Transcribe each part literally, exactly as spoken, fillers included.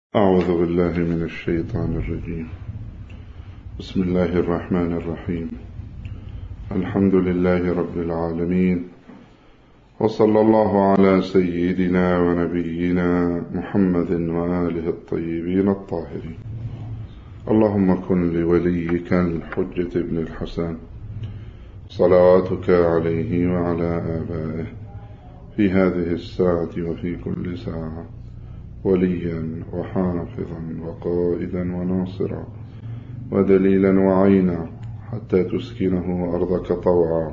أعوذ بالله من الشيطان الرجيم. بسم الله الرحمن الرحيم. الحمد لله رب العالمين، وصلى الله على سيدنا ونبينا محمد وآله الطيبين الطاهرين. اللهم كن لوليك الحجة ابن الحسن صلواتك عليه وعلى آبائه في هذه الساعة وفي كل ساعة وليا وحافظا وقائدا وناصرا ودليلا وعينا، حتى تسكنه أرضك طوعا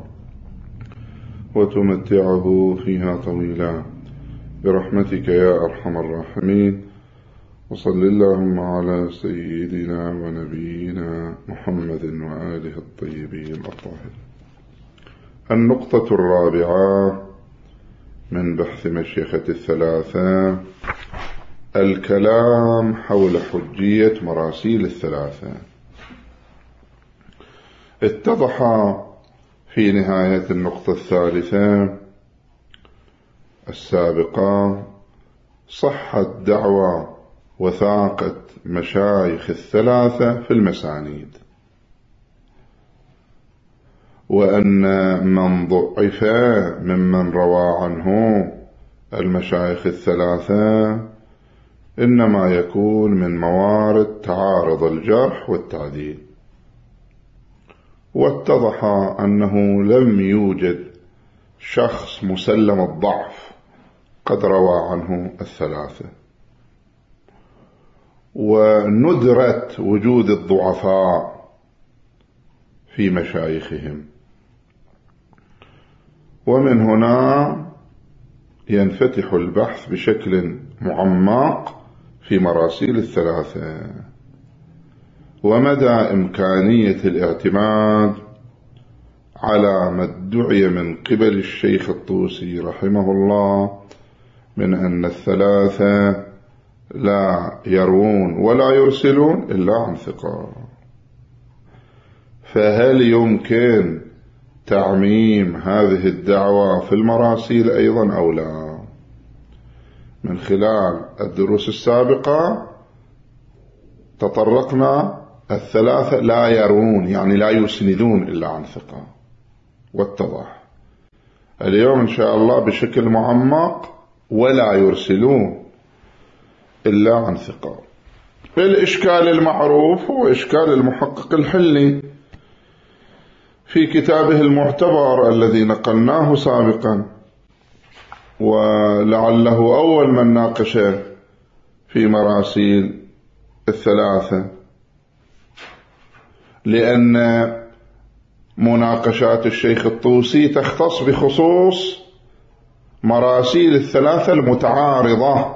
وتمتعه فيها طويلا برحمتك يا أرحم الراحمين. وصل اللهم على سيدنا ونبينا محمد وآله الطيبين الطاهرين. النقطة الرابعة من بحث مشيخة الثلاثة: الكلام حول حجية مراسيل الثلاثة. اتضح في نهاية النقطة الثالثة السابقة صحة دعوى وثاقة مشايخ الثلاثة في المسانيد، وأن من ضعف ممن روى عنه المشايخ الثلاثة إنما يكون من موارد تعارض الجرح والتعديل. واتضح أنه لم يوجد شخص مسلم الضعف قد روى عنه الثلاثة، وندرت وجود الضعفاء في مشايخهم. ومن هنا ينفتح البحث بشكل معمق في مراسيل الثلاثة، ومدى إمكانية الاعتماد على ما ادعي من قبل الشيخ الطوسي رحمه الله من أن الثلاثة لا يروون ولا يرسلون إلا عن ثقة. فهل يمكن تعميم هذه الدعوة في المراسيل أيضا أو لا؟ من خلال الدروس السابقة تطرقنا الثلاثة لا يرون، يعني لا يسندون إلا عن ثقة، واتضح اليوم إن شاء الله بشكل معمق ولا يرسلون إلا عن ثقة. الإشكال المعروف هو إشكال المحقق الحلي في كتابه المعتبر الذي نقلناه سابقا، ولعله أول من ناقش في مراسيل الثلاثة، لأن مناقشات الشيخ الطوسي تختص بخصوص مراسيل الثلاثة المتعارضة،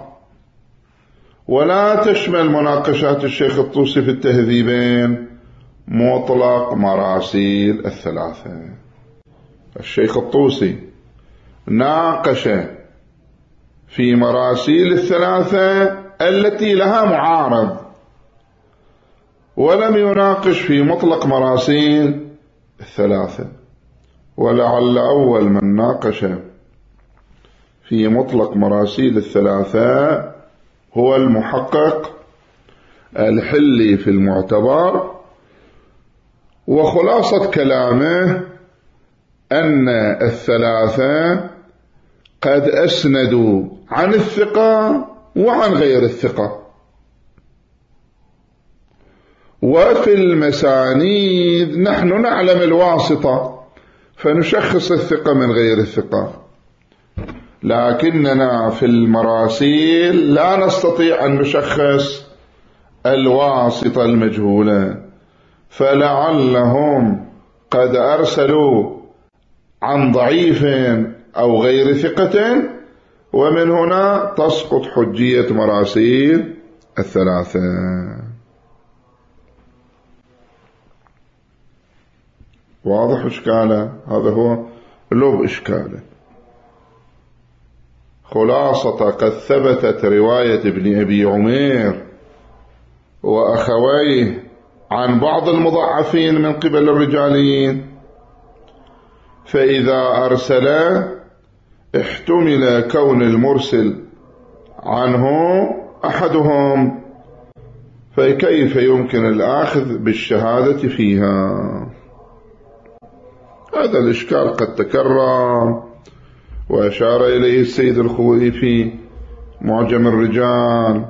ولا تشمل مناقشات الشيخ الطوسي في التهذيبين مطلق مراسيل الثلاثة. الشيخ الطوسي ناقش في مراسيل الثلاثة التي لها معارض، ولم يناقش في مطلق مراسيل الثلاثة. ولعل أول من ناقش في مطلق مراسيل الثلاثة هو المحقق الحلي في المعتبر، وخلاصة كلامه أن الثلاثة قد أسندوا عن الثقة وعن غير الثقة، وفي المسانيد نحن نعلم الواسطة فنشخص الثقة من غير الثقة، لكننا في المراسيل لا نستطيع أن نشخص الواسطة المجهولة، فلعلهم قد أرسلوا عن ضعيف أو غير ثقة، ومن هنا تسقط حجية مراسيل الثلاثة. واضح إشكاله؟ هذا هو لب إشكاله. خلاصة قد ثبتت رواية ابن أبي عمير وأخويه عن بعض المضعفين من قبل الرجاليين، فإذا أرسل احتمل كون المرسل عنه أحدهم فكيف يمكن الأخذ بالشهادة فيها؟ هذا الإشكال قد تكرر، وأشار إليه السيد الخوئي في معجم الرجال.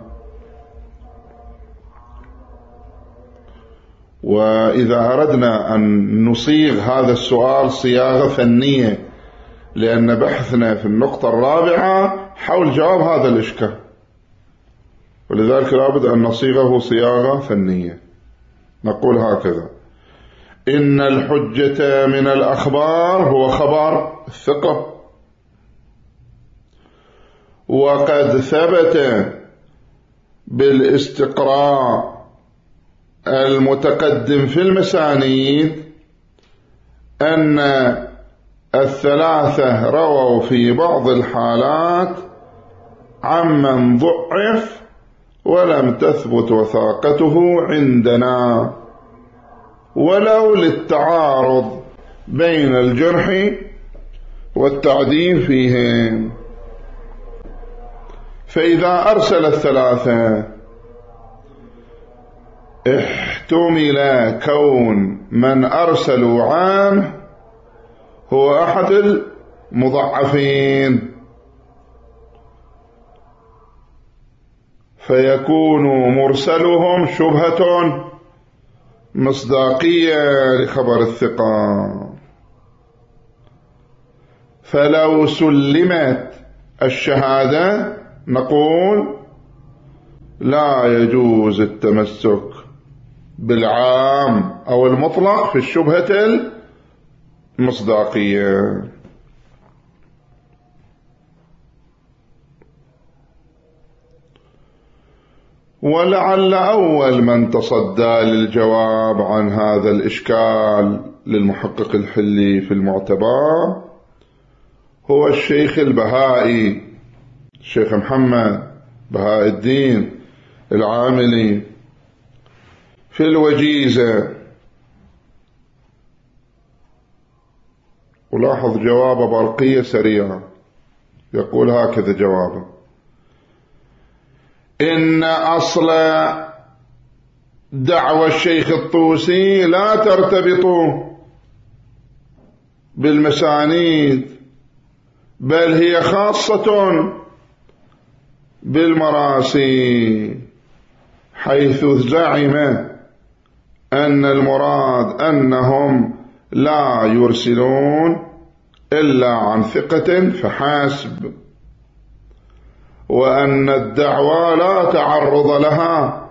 وإذا أردنا أن نصيغ هذا السؤال صياغة فنية، لأن بحثنا في النقطة الرابعة حول جواب هذا الإشكال، ولذلك لابد أن نصيغه صياغة فنية. نقول هكذا: إن الحجة من الأخبار هو خبر الثقة، وقد ثبت بالاستقراء المتقدم في المسانيد أن الثلاثة رووا في بعض الحالات عمن ضعف ولم تثبت وثاقته عندنا، ولو للتعارض بين الجرح والتعديل فيهم. فإذا أرسل الثلاثة احتمل كون من أرسلوا عنه هو أحد المضعفين، فيكون مرسلهم شبهة مصداقية لخبر الثقة. فلو سلمت الشهادة نقول لا يجوز التمسك بالعام أو المطلق في الشبهة المصداقية. ولعل أول من تصدى للجواب عن هذا الإشكال للمحقق الحلي في المعتبر هو الشيخ البهائي، الشيخ محمد بهاء الدين العاملي في الوجيزة. ولاحظ جواب برقية سريعة، يقول هكذا جوابه: إن أصل دعوى الشيخ الطوسي لا ترتبط بالمسانيد، بل هي خاصة بالمراسي، حيث زعم أن المراد أنهم لا يرسلون إلا عن ثقة فحسب، وأن الدعوى لا تعرض لها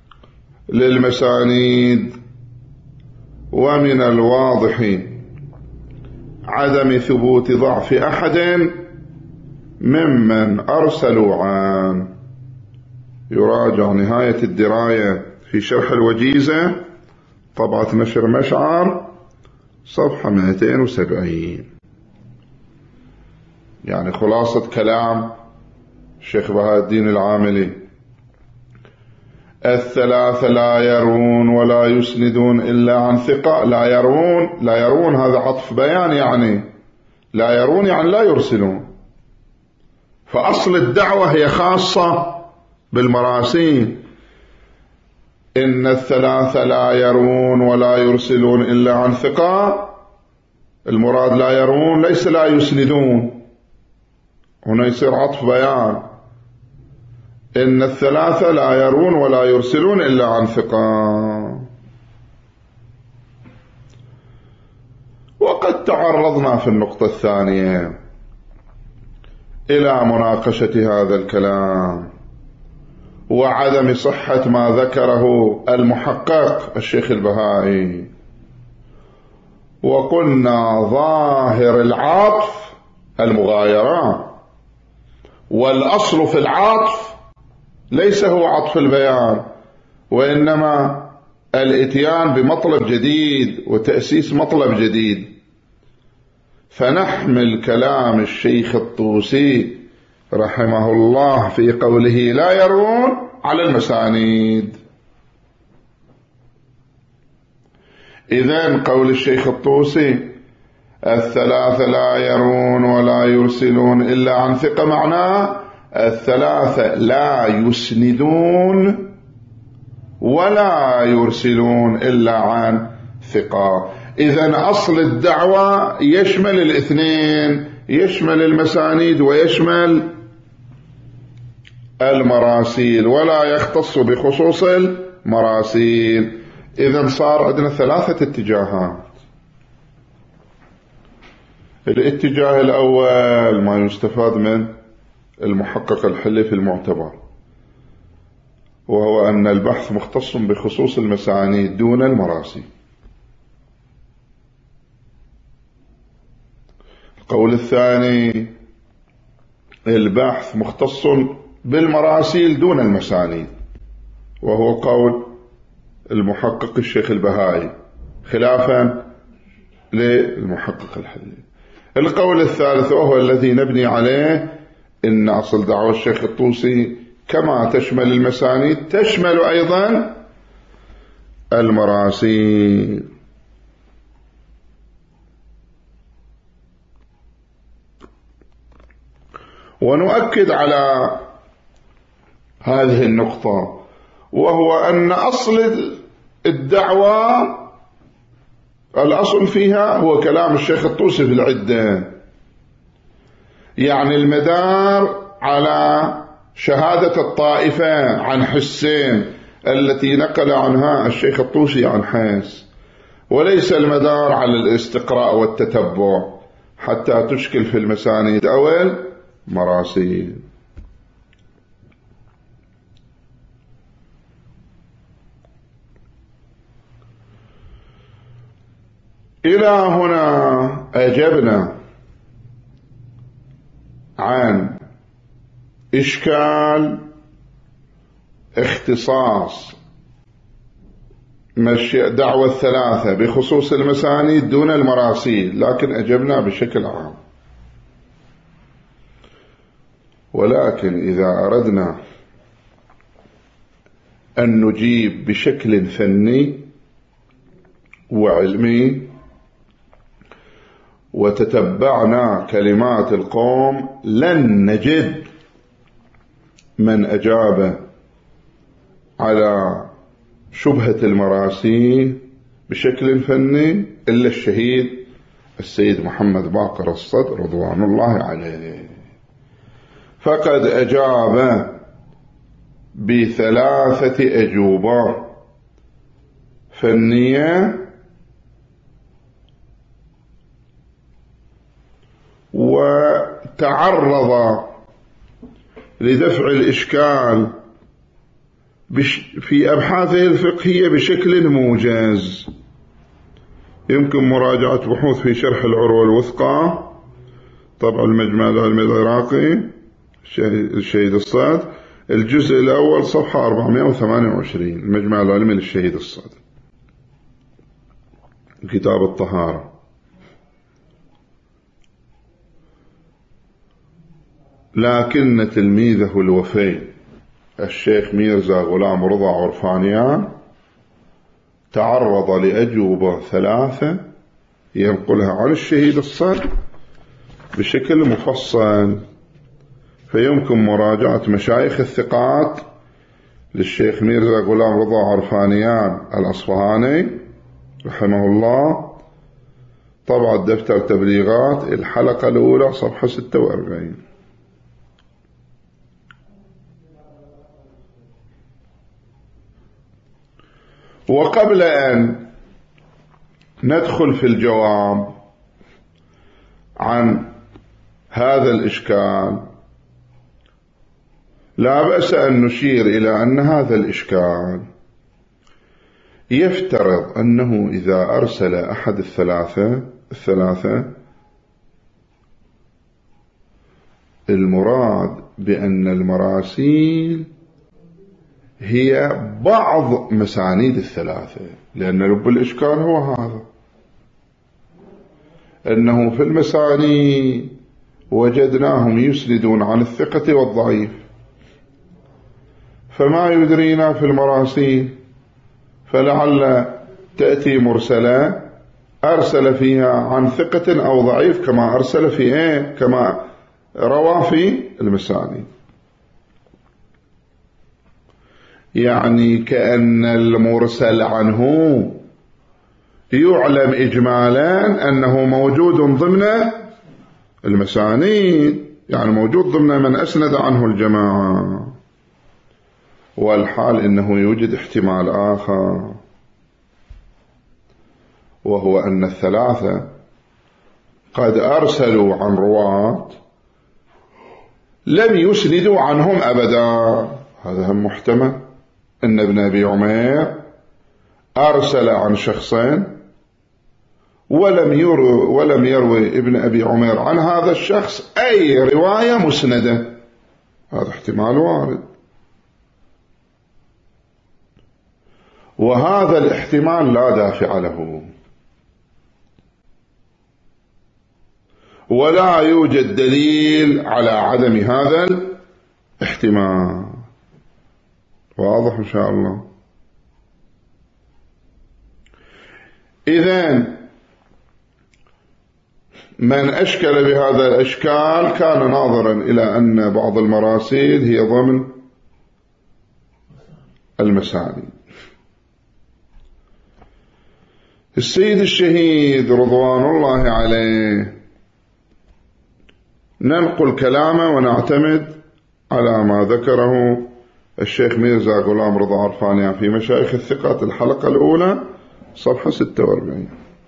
للمسانيد. ومن الواضح عدم ثبوت ضعف أحد ممن أرسلوا عنه. يراجع نهاية الدراية في شرح الوجيزة طبعة نشر مشعر صفحة مئتين وسبعين. يعني خلاصة كلام الشيخ بهاء الدين العاملي: الثلاثة لا يرون ولا يسندون إلا عن ثقة. لا يرون، لا يرون هذا عطف بيان، يعني لا يرون يعني لا يرسلون. فأصل الدعوة هي خاصة بالمراسيل. إن الثلاثة لا يرون ولا يرسلون إلا عن ثقة، المراد لا يرون ليس لا يسندون، هنا يصير عطف بيان. إن الثلاثة لا يرون ولا يرسلون إلا عن ثقة. وقد تعرضنا في النقطة الثانية إلى مناقشة هذا الكلام وعدم صحة ما ذكره المحقق الشيخ البهائي، وقلنا ظاهر العطف المغايرة، والأصل في العطف ليس هو عطف البيان، وإنما الاتيان بمطلب جديد وتأسيس مطلب جديد. فنحمل كلام الشيخ الطوسي رحمه الله في قوله لا يرون على المسانيد. إذن قول الشيخ الطوسي الثلاثة لا يرون ولا يرسلون إلا عن ثقة معناه الثلاثة لا يسندون ولا يرسلون إلا عن ثقة. إذن أصل الدعوة يشمل الاثنين، يشمل المسانيد ويشمل المراسيل، ولا يختص بخصوص المراسيل. إذن صار عندنا ثلاثة اتجاهات. الاتجاه الأول ما يستفاد من المحقق الحلي المعتبر، وهو أن البحث مختص بخصوص المسانيد دون المراسيل. القول الثاني البحث مختص بالمراسيل دون المسانيد، وهو قول المحقق الشيخ البهائي خلافا للمحقق الحلي. القول الثالث وهو الذي نبني عليه إن أصل دعوة الشيخ الطوسي كما تشمل المسانيد تشمل أيضا المراسيل. ونؤكد على هذه النقطة، وهو أن أصل الدعوة الأصل فيها هو كلام الشيخ الطوسي في العدة، يعني المدار على شهادة الطائفة عن حسين التي نقل عنها الشيخ الطوسي عن حيس، وليس المدار على الاستقراء والتتبع حتى تشكل في المسانيد أو المراسيل. إلى هنا أجبنا عن إشكال اختصاص دعوة الثلاثة بخصوص المسانيد دون المراسيل، لكن أجبنا بشكل عام. ولكن إذا أردنا أن نجيب بشكل فني وعلمي وتتبعنا كلمات القوم لن نجد من أجاب على شبهة المراسيل بشكل فني إلا الشهيد السيد محمد باقر الصدر رضوان الله عليه، فقد أجاب بثلاثة أجوبة فنية وتعرض لدفع الإشكال في أبحاثه الفقهية بشكل موجز. يمكن مراجعة بحوث في شرح العروة الوثقى طبع المجمع العلمي العراقي الشهيد الصاد، الجزء الأول صفحة أربعمائة وثمانية وعشرين، المجمع العلمي للشهيد الصاد، كتاب الطهارة. لكن تلميذه الوفي الشيخ ميرزا غلام رضا عرفانيان تعرض لأجوبة ثلاثة ينقلها عن الشهيد الصدر بشكل مفصل، فيمكن مراجعة مشايخ الثقات للشيخ ميرزا غلام رضا عرفانيان الأصفهاني رحمه الله، طبعة دفتر تبليغات الحلقة الأولى صفحة ستة وأربعين. وقبل أن ندخل في الجواب عن هذا الإشكال لا بأس أن نشير إلى أن هذا الإشكال يفترض أنه إذا أرسل أحد الثلاثة الثلاثة المراد بأن المراسيل هي بعض مسانيد الثلاثة، لأن لب الإشكال هو هذا، أنه في المسانيد وجدناهم يسندون عن الثقة والضعيف، فما يدرينا في المراسيل، فلعل تأتي مرسلة أرسل فيها عن ثقة أو ضعيف كما أرسل في إيه كما روى في المسانيد. يعني كأن المرسل عنه يعلم إجمالا أنه موجود ضمن المسانيد، يعني موجود ضمن من أسند عنه الجماعة، والحال إنه يوجد احتمال آخر، وهو أن الثلاثة قد أرسلوا عن رواة لم يسندوا عنهم أبدا. هذا هم محتمل، أن ابن أبي عمير أرسل عن شخصين ولم يروي, ولم يروي ابن أبي عمير عن هذا الشخص أي رواية مسندة، هذا احتمال وارد، وهذا الاحتمال لا دافع له، ولا يوجد دليل على عدم هذا الاحتمال. واضح إن شاء الله؟ إذن من أشكل بهذا الأشكال كان ناظرا إلى أن بعض المراسيل هي ضمن المسانيد. السيد الشهيد رضوان الله عليه ننقل كلامه ونعتمد على ما ذكره الشيخ ميرزا غلام رضا عرفانيان في مشايخ الثقات الحلقة الأولى صفحة ستة وأربعين.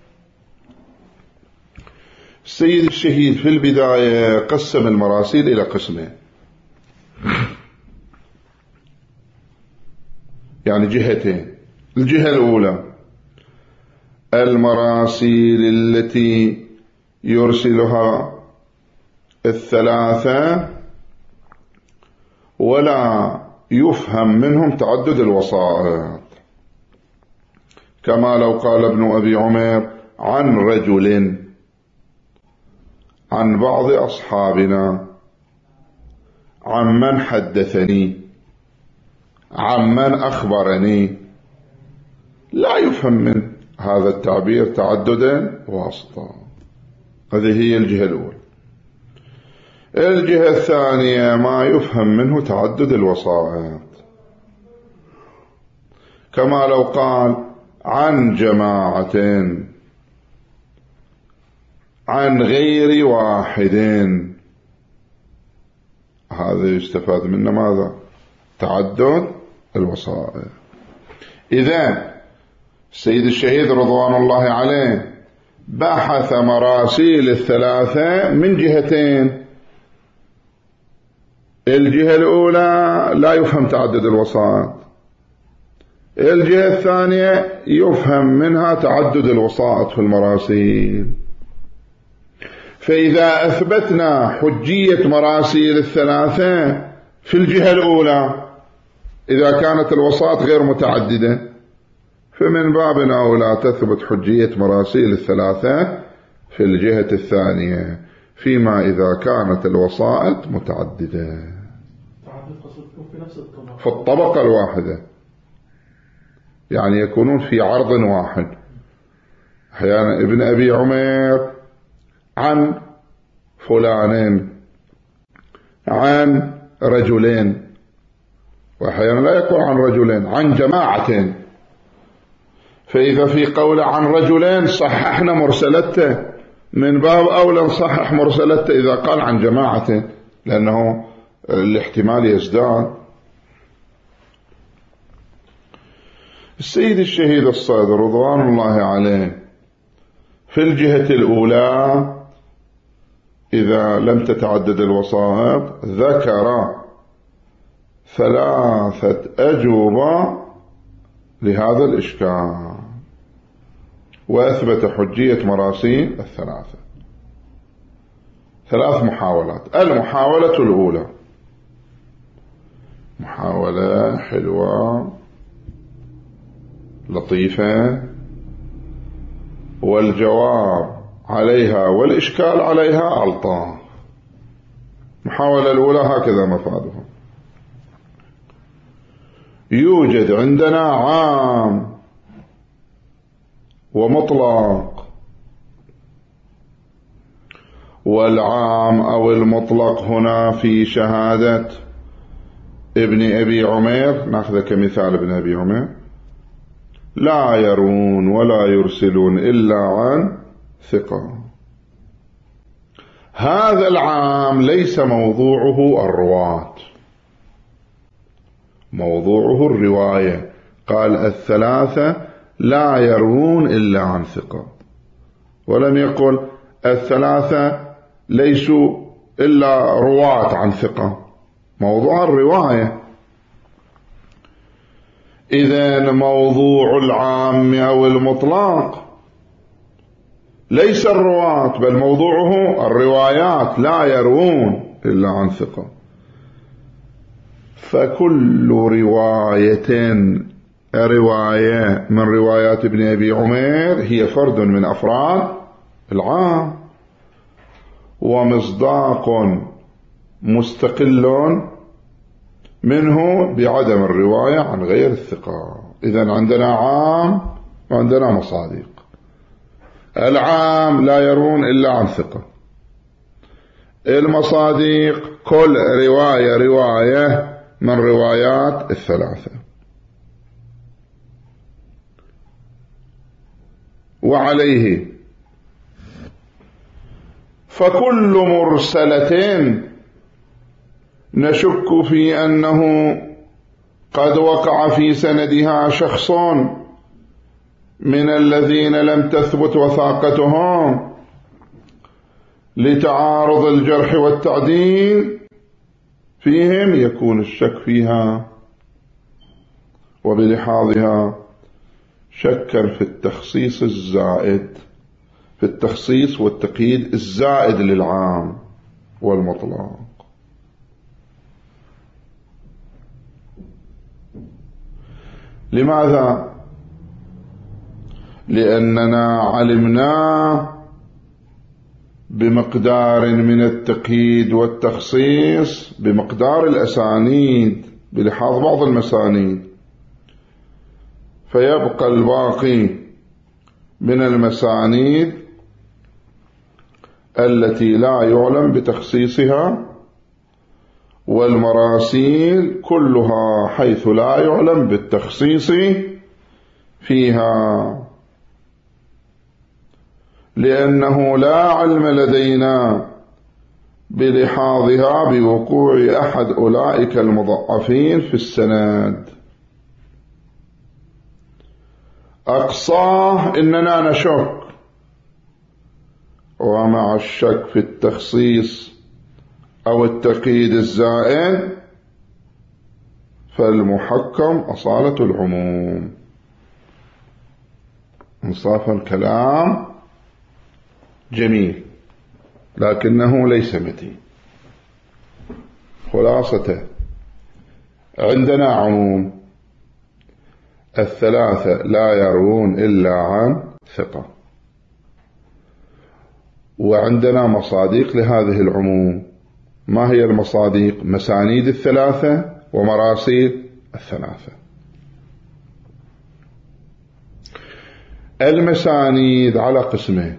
السيد الشهيد في البداية قسم المراسيل إلى قسمين، يعني جهتين. الجهة الأولى المراسيل التي يرسلها الثلاثة ولا يفهم منهم تعدد الوسائط، كما لو قال ابن أبي عمير عن رجل، عن بعض أصحابنا، عن من حدثني، عن من أخبرني، لا يفهم من هذا التعبير تعدد واسطة. هذه هي الجهة الأولى. الجهة الثانية ما يفهم منه تعدد الوسائط، كما لو قال عن جماعة، عن غير واحد، هذا يستفاد منه ماذا؟ تعدد الوسائط. إذن السيد الشهيد رضوان الله عليه بحث مراسيل الثلاثة من جهتين. الجهة الأولى لا يفهم تعدد الوسائط، الجهة الثانية يفهم منها تعدد الوسائط في المراسيل. فإذا أثبتنا حجية مراسيل الثلاثة في الجهة الأولى إذا كانت الوسائط غير متعددة، فمن باب أولى تثبت حجية مراسيل الثلاثة في الجهة الثانية فيما إذا كانت الوسائط متعددة في الطبقة الواحدة، يعني يكونون في عرض واحد. أحيانا ابن أبي عمير عن فلانين، عن رجلين، وأحيانا لا يكون عن رجلين، عن جماعتين. فإذا في قول عن رجلين صححنا مرسلته، من باب أولى نصحح مرسلته إذا قال عن جماعة، لأنه الاحتمال يزداد. السيد الشهيد الصادق رضوان الله عليه في الجهة الأولى إذا لم تتعدد الوسائط ذكر ثلاثة أجوبة لهذا الإشكال، وأثبت حجية مراسيل الثلاثة. ثلاث محاولات. المحاولة الأولى محاولة حلوة لطيفة، والجواب عليها والإشكال عليها ألطاف. المحاولة الأولى هكذا مفادها: يوجد عندنا عام ومطلق، والعام أو المطلق هنا في شهادة ابن أبي عمير، نأخذ كمثال ابن أبي عمير، لا يرون ولا يرسلون إلا عن ثقة. هذا العام ليس موضوعه الرواة، موضوعه الرواية. قال الثلاثة لا يرون إلا عن ثقة، ولم يقل الثلاثة ليسوا إلا رواة عن ثقة، موضوع الرواية. إذن موضوع العام أو المطلق ليس الرواة، بل موضوعه الروايات، لا يروون إلا عن ثقة. فكل رواية رواية من روايات ابن أبي عمير هي فرد من أفراد العام، ومصداق مستقل منه بعدم الرواية عن غير الثقة. إذن عندنا عام وعندنا مصادق. العام لا يرون إلا عن ثقة، المصادق كل رواية رواية من روايات الثلاثة. وعليه فكل مرسلة نشك في أنه قد وقع في سندها شخص من الذين لم تثبت وثاقتهم لتعارض الجرح والتعديل فيهم، يكون الشك فيها وبلحاظها شكا في التخصيص الزائد، في التخصيص والتقييد الزائد للعام والمطلق. لماذا؟ لأننا علمنا بمقدار من التقييد والتخصيص بمقدار الأسانيد بلحاظ بعض المسانيد، فيبقى الباقي من المسانيد التي لا يعلم بتخصيصها، والمراسيل كلها حيث لا يعلم بالتخصيص فيها، لأنه لا علم لدينا بلحاظها بوقوع أحد أولئك المضعفين في السند. أقصاه إننا نشك، ومع الشك في التخصيص أو التقييد الزائد فالمحكم أصالة العموم. انصاف الكلام جميل لكنه ليس متين. خلاصته عندنا عموم، الثلاثة لا يرون إلا عن ثقة، وعندنا مصادق لهذه العموم. ما هي المصادق؟ مسانيد الثلاثة ومراسيل الثلاثة. المسانيد على قسمين: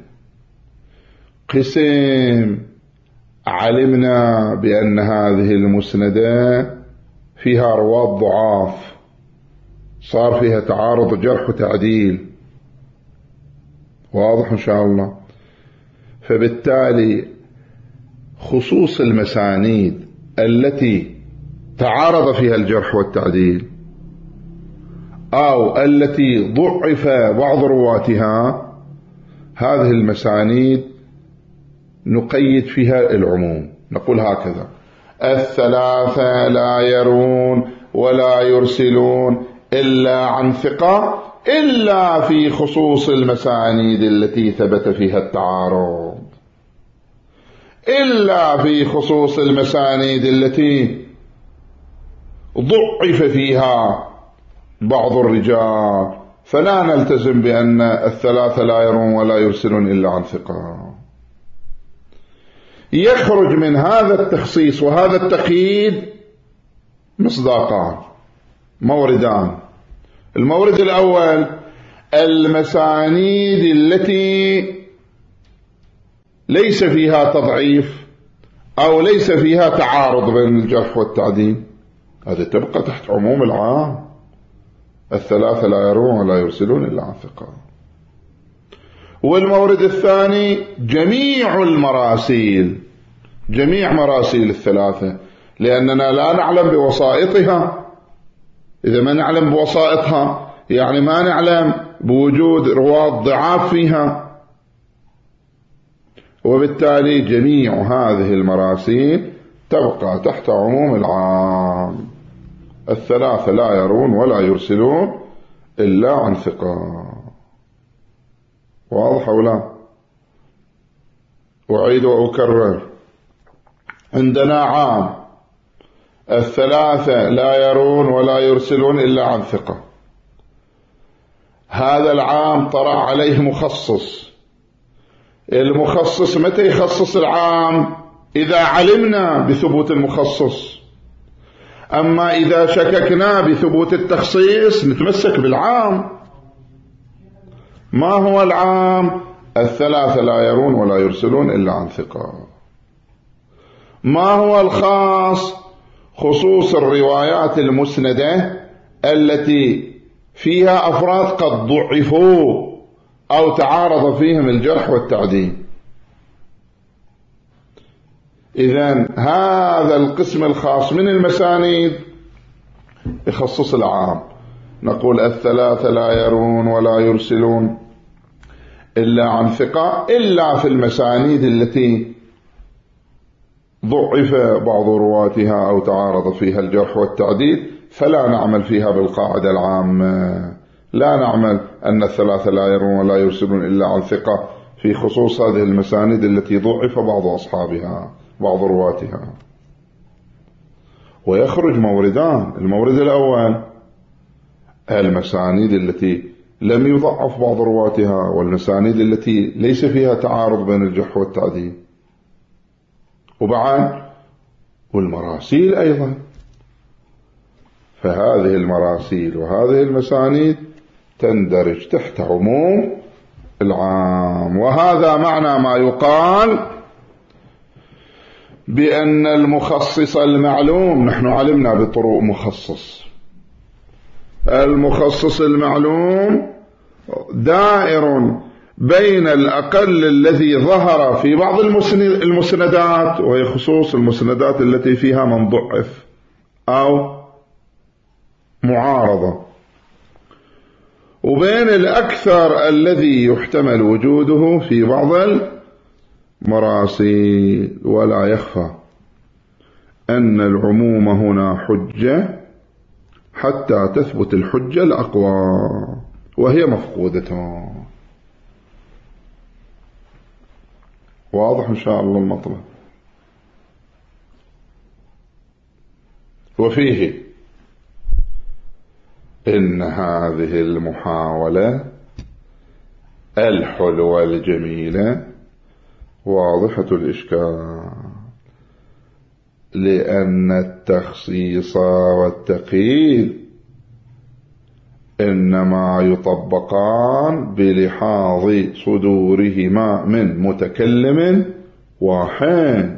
قسم علمنا بأن هذه المسندة فيها رواة ضعاف، صار فيها تعارض جرح وتعديل، واضح إن شاء الله. فبالتالي خصوص المسانيد التي تعارض فيها الجرح والتعديل أو التي ضعف بعض رواتها، هذه المسانيد نقيد فيها العموم، نقول هكذا: الثلاثة لا يرون ولا يرسلون إلا عن ثقة إلا في خصوص المسانيد التي ثبت فيها التعارض، إلا في خصوص المسانيد التي ضعف فيها بعض الرجال، فلا نلتزم بأن الثلاثة لا يرون ولا يرسلون إلا عن ثقة. يخرج من هذا التخصيص وهذا التقييد مصداقان، موردان. المورد الأول: المسانيد التي ليس فيها تضعيف أو ليس فيها تعارض بين الجرح والتعديل، هذه تبقى تحت عموم العام. الثلاثة لا يروون ولا يرسلون إلا عن ثقة. والمورد الثاني جميع المراسيل، جميع مراسيل الثلاثة، لأننا لا نعلم بوسائطها. إذا ما نعلم بوسائطها يعني ما نعلم بوجود رواة ضعاف فيها، وبالتالي جميع هذه المراسيل تبقى تحت عموم العام. الثلاثة لا يرون ولا يرسلون إلا عن ثقة. واضح ولا؟ أعيد وأكرر، عندنا عام الثلاثة لا يرون ولا يرسلون إلا عن ثقة. هذا العام طرأ عليه مخصص. المخصص متى يخصص العام؟ إذا علمنا بثبوت المخصص. أما إذا شككنا بثبوت التخصيص نتمسك بالعام. ما هو العام؟ الثلاثة لا يرون ولا يرسلون إلا عن ثقة. ما هو الخاص؟ خصوص الروايات المسندة التي فيها أفراد قد ضعفوا أو تعارض فيهم الجرح والتعديل. إذن هذا القسم الخاص من المسانيد يخصص العام. نقول الثلاثة لا يرون ولا يرسلون إلا عن ثقة، إلا في المسانيد التي ضعف بعض رواتها أو تعارض فيها الجرح والتعديل، فلا نعمل فيها بالقاعدة العامة. لا نعمل أن الثلاثة لا يرون ولا يرسلون إلا عن ثقة في خصوص هذه المسانيد التي ضعف بعض أصحابها، بعض رواتها. ويخرج موردان. المورد الأول المسانيد التي لم يضعف بعض رواتها، والمسانيد التي ليس فيها تعارض بين الجرح والتعديل، وبعد والمراسيل أيضا. فهذه المراسيل وهذه المسانيد تندرج تحت عموم العام. وهذا معنى ما يقال بأن المخصص المعلوم، نحن علمنا بطرق مخصص، المخصص المعلوم دائر بين الأقل الذي ظهر في بعض المسندات، وهي خصوص المسندات التي فيها من ضعف أو معارضة، وبين الأكثر الذي يحتمل وجوده في بعض المراسيل. ولا يخفى أن العموم هنا حجة حتى تثبت الحجة الأقوى، وهي مفقودة. واضح إن شاء الله المطلب. وفيه إن هذه المحاولة الحلوة الجميلة واضحة الإشكال، لأن التخصيص والتقييد إنما يطبقان بلحاظ صدورهما من متكلم واحد،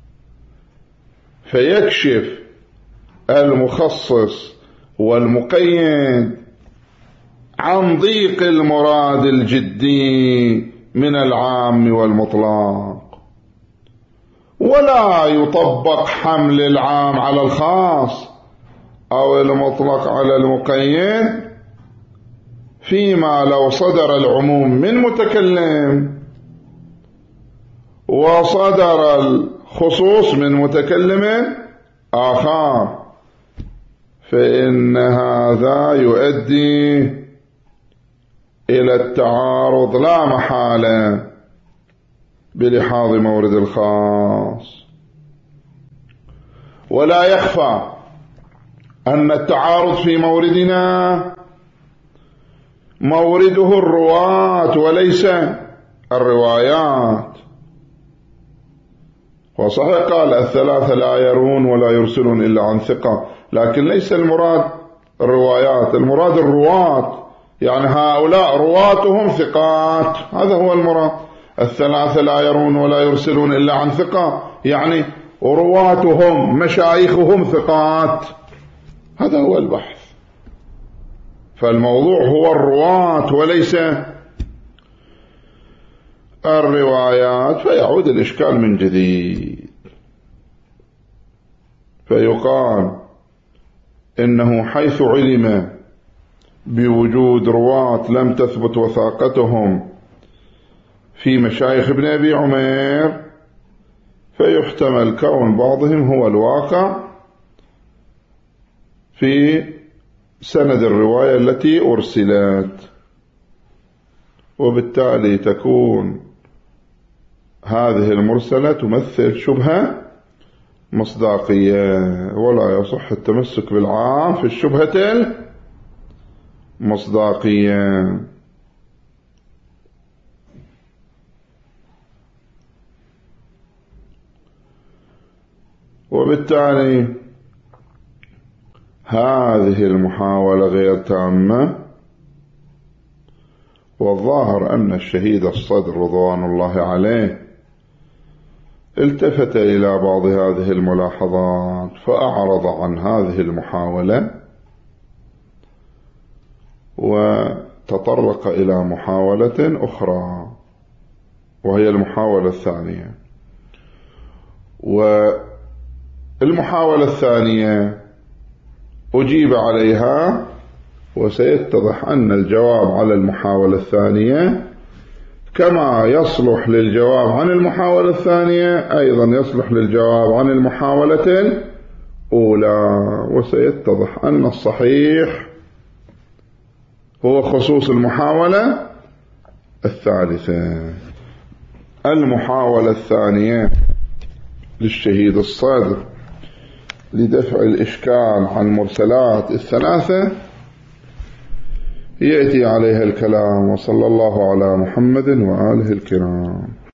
فيكشف المخصص والمقيد عن ضيق المراد الجدي من العام والمطلق، ولا يطبق حمل العام على الخاص أو المطلق على المقيد فيما لو صدر العموم من متكلم وصدر الخصوص من متكلم آخر، فإن هذا يؤدي إلى التعارض لا محالة بلحاظ مورد الخاص. ولا يخفى أن التعارض في موردنا مورده الرواة وليس الروايات. وصحيح قال الثلاثة لا يرون ولا يرسلون إلا عن ثقة، لكن ليس المراد الروايات، المراد الرواة، يعني هؤلاء رواتهم ثقات، هذا هو المراد. الثلاثة لا يرون ولا يرسلون إلا عن ثقة، يعني رواتهم مشايخهم ثقات، هذا هو البحث. فالموضوع هو الرواة وليس الروايات، فيعود الإشكال من جديد. فيقال إنه حيث علم بوجود رواة لم تثبت وثاقتهم في مشايخ ابن أبي عمير، فيحتمل كون بعضهم هو الواقع في سند الرواية التي أرسلت، وبالتالي تكون هذه المرسلة تمثل شبهة مصداقية، ولا يصح التمسك بالعام في الشبهة المصداقية. وبالتالي هذه المحاولة غير تامة. والظاهر أن الشهيد الصدر رضوان الله عليه التفت إلى بعض هذه الملاحظات فأعرض عن هذه المحاولة وتطرق إلى محاولة أخرى، وهي المحاولة الثانية. والمحاولة الثانية أجيب عليها، وسيتضح أن الجواب على المحاولة الثانية كما يصلح للجواب عن المحاولة الثانية أيضا يصلح للجواب عن المحاولة الأولى. وسيتضح أن الصحيح هو خصوص المحاولة الثالثة. المحاولة الثانية للشهيد الصدر لدفع الإشكال عن المرسلات الثلاثة يأتي عليها الكلام. وصلى الله على محمد وآله الكرام.